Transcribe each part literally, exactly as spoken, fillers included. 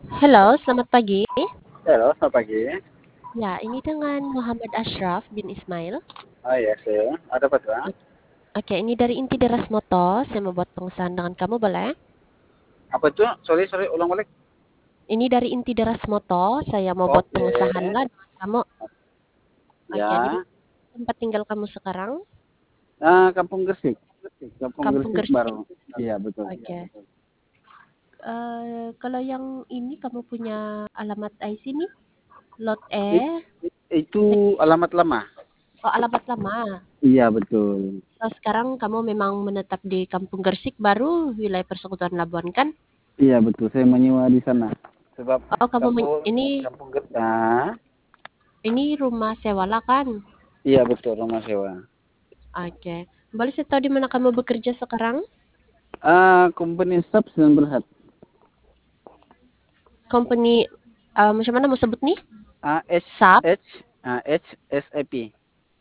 Halo, selamat pagi. Halo, selamat pagi. Ya, ini dengan Muhammad Ashraf bin Ismail. Oh iya, saya. Ada apa tuh? O- Oke, ini dari Inti Deras Moto. Saya mau buat pengusahaan dengan kamu, boleh? Apa tuh? Sorry, sorry, ulang balik. Ini dari Inti Deras Moto. Saya mau buat Oke. pengusahaan lah dengan kamu. Oke, di Ya. mana tempat tinggal kamu sekarang? Ah, Kampung Gresik. Kampung Kampung Gresik Gresik. baru. Iya, betul. Oke. Eh, kalau yang ini kamu punya alamat I C nih? Lot It- E. itu Sek- alamat lama. Oh, alamat lama. Iya, betul. Oh, sekarang kamu memang menetap di Kampung Gresik baru, wilayah Persekutuan Labuan kan? Iya, betul. Saya menyewa di sana. Sebab Oh, kamu men- kampung ini Kampung Gresik. Ah, Ini rumah sewa lah kan? iya betul, rumah sewa. Oke. Boleh saya tahu di mana kamu bekerja sekarang? Ah, company staff sembilan belas. Company, eh, macam mana mau sebut nih? Ah, H SAP, H ah, H S A P.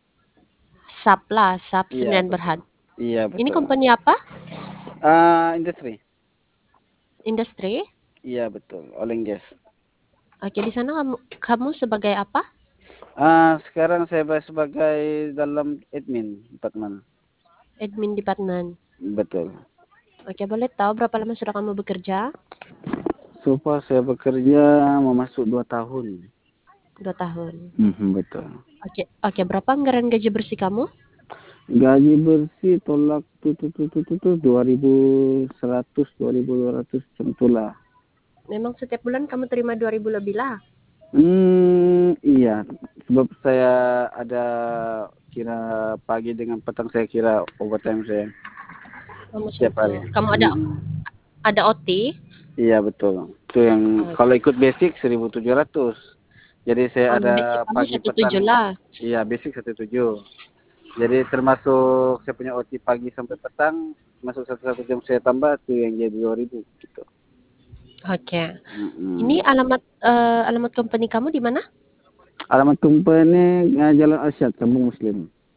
SAP lah, SAP Iya, Sembilan betul. Berhad. Iya, Ini betul. company apa? Ah, industri. Industri. Iya, betul. Oil and gas. Oke, di sana kamu kamu sebagai apa? Ah, sekarang saya sebagai dalam admin departemen. Admin department. Betul. Oke, boleh tahu berapa lama sudah kamu bekerja? So far saya bekerja memasuk dua tahun. Dua tahun. Mhm, betul. Oke, oke. Berapa anggaran gaji bersih kamu? Gaji bersih tolak tuh tuh tuh tuh tuh, tuh dua ribu seratus dua ribu dua ratus tentulah. Memang setiap bulan kamu terima dua ribu lebih lah. Hmm, iya. Sebab saya ada kira pagi dengan petang saya kira overtime saya Oh, macam setiap itu. hari. Kamu ada Mhm. ada O T? Iya betul. Itu yang Oh, kalau ikut basic seribu tujuh ratus. Jadi saya oh, ada basic kamu pagi satu petang. tujuh lah. Iya basic satu tujuh. Jadi termasuk saya punya O T pagi sampai petang, masuk satu satu jam saya tambah tuh yang jadi dua ribu gitu. Oke. Ini Mm-mm. alamat eh, alamat company kamu di mana? Alamat company uh, Jalan Asyad, Kampung Muslim.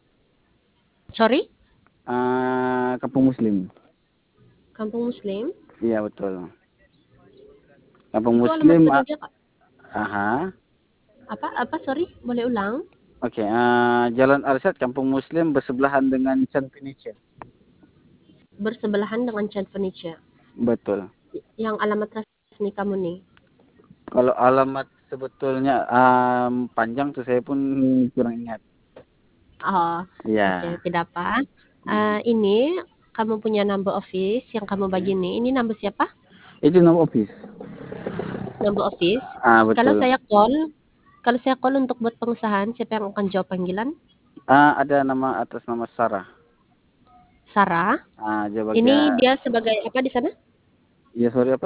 Sorry, Uh, Kampung Muslim. Kampung Muslim. Iya betul. Kampung Itu alamat Muslim. Uh, gereja Kak. aha. Apa? Apa? Sorry, boleh ulang? Oke. Okay. Uh, Jalan Asyad, Kampung Muslim bersebelahan dengan Chan Furniture. Bersebelahan dengan Chan Furniture. Betul. Yang alamat resmi kamu nih. Kalau alamat sebetulnya um, panjang tuh saya pun kurang ingat. Oh, oke, Iya. okay, tidak apa. Eh, ini kamu punya number office yang kamu Oke. bagi nih. Ini number siapa? Itu nama office. Number office. Ah Kalau betul. saya call, kalau saya call untuk buat pengusahaan, siapa yang akan jawab panggilan? Ah ada nama atas nama Sarah. Sarah. Ah dia Ini bagian. dia sebagai apa di sana? Iya sorry apa?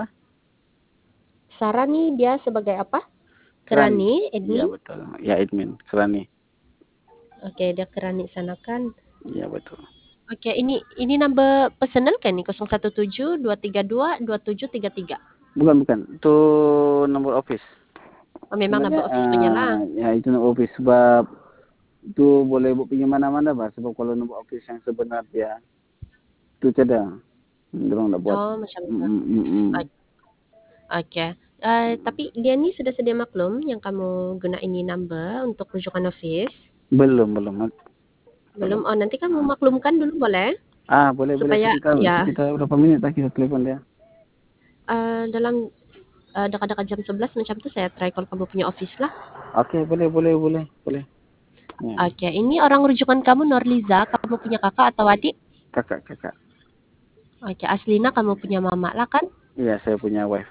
Sarah nih dia sebagai apa? Kerani. Kerani, Iya admin. betul. Ya admin. Kerani. Oke, dia kerani sana kan. Iya betul. Oke, ini ini number personal kan nih nol satu tujuh dua tiga dua dua tujuh tiga tiga. Bukan bukan. Itu nomor office. Oh, memang Sebenarnya number office punya lah. uh, ya itu nomor office sebab itu boleh buat pinjam mana-mana bah. Sebab kalau nomor office yang sebenarnya itu cadang. Dorong nak buat. Oh, macam Mm, itu. mm, mm, mm. Oke. Eh, tapi dia nih sudah sedia maklum yang kamu guna ini number untuk rujukan office. Belum belum. Belum. Belum. Oh, nanti kamu maklumkan dulu boleh? Ah boleh boleh Supaya sekitar ya sekitar berapa menit tak kita telepon dia. eh, dalam eh, dekat-dekat jam sebelas macam tuh saya try kalau kamu punya office lah. Oke boleh boleh boleh boleh. Ya. Oke, ini orang rujukan kamu Norliza, kamu punya kakak atau adik? Kakak kakak. Oke, Aslina kamu punya mama lah kan? Iya saya punya wife.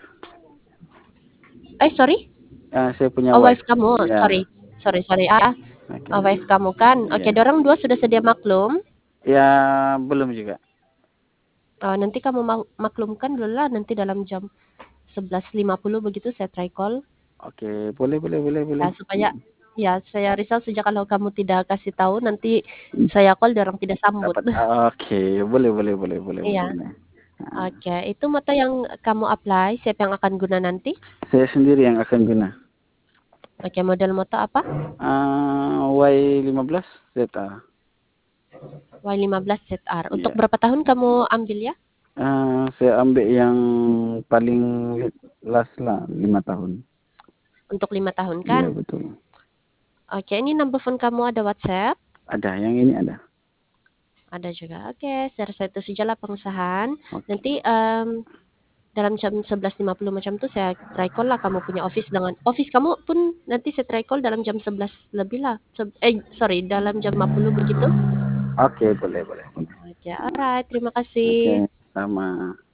Eh, sorry? Ah saya punya Oh, wife. wife kamu. Iya. Sorry. Sorry, sorry. Ah, Oke. oh, wife kamu kan. Oke, Iya. dorang dua sudah sedia maklum. Ya belum juga. Oh, nanti kamu mak- maklumkan dulu lah. Nanti dalam jam sebelas lima puluh begitu saya try call. Oke boleh boleh boleh boleh. Ya, supaya ya saya risau sejak kalau kamu tidak kasih tahu nanti saya call dorang tidak sambut. Dapat. Oke boleh boleh boleh boleh Iya. boleh. Nah, Oke, itu moto yang kamu apply, siapa yang akan guna nanti? saya sendiri yang akan guna. Oke, model moto apa? Uh, Y lima belas Z A. Y lima belas Z R. Untuk Iya. berapa tahun kamu ambil ya? Uh, saya ambil yang paling Last lah, lima tahun. Untuk lima tahun Iya, kan? betul. Oke, ini number phone kamu ada WhatsApp? Ada, yang ini ada. Ada juga. Oke, saya rasa itu sajalah pengusahaan. Oke. Nanti em, dalam jam sebelas lima puluh macam tuh saya try call lah kamu punya office dengan office kamu pun nanti saya try call dalam jam sebelas lebih lah. Se- eh sorry, dalam jam lima puluh begitu. Oke, boleh, boleh. boleh. Oke, alright. Terima Oke, kasih. sama.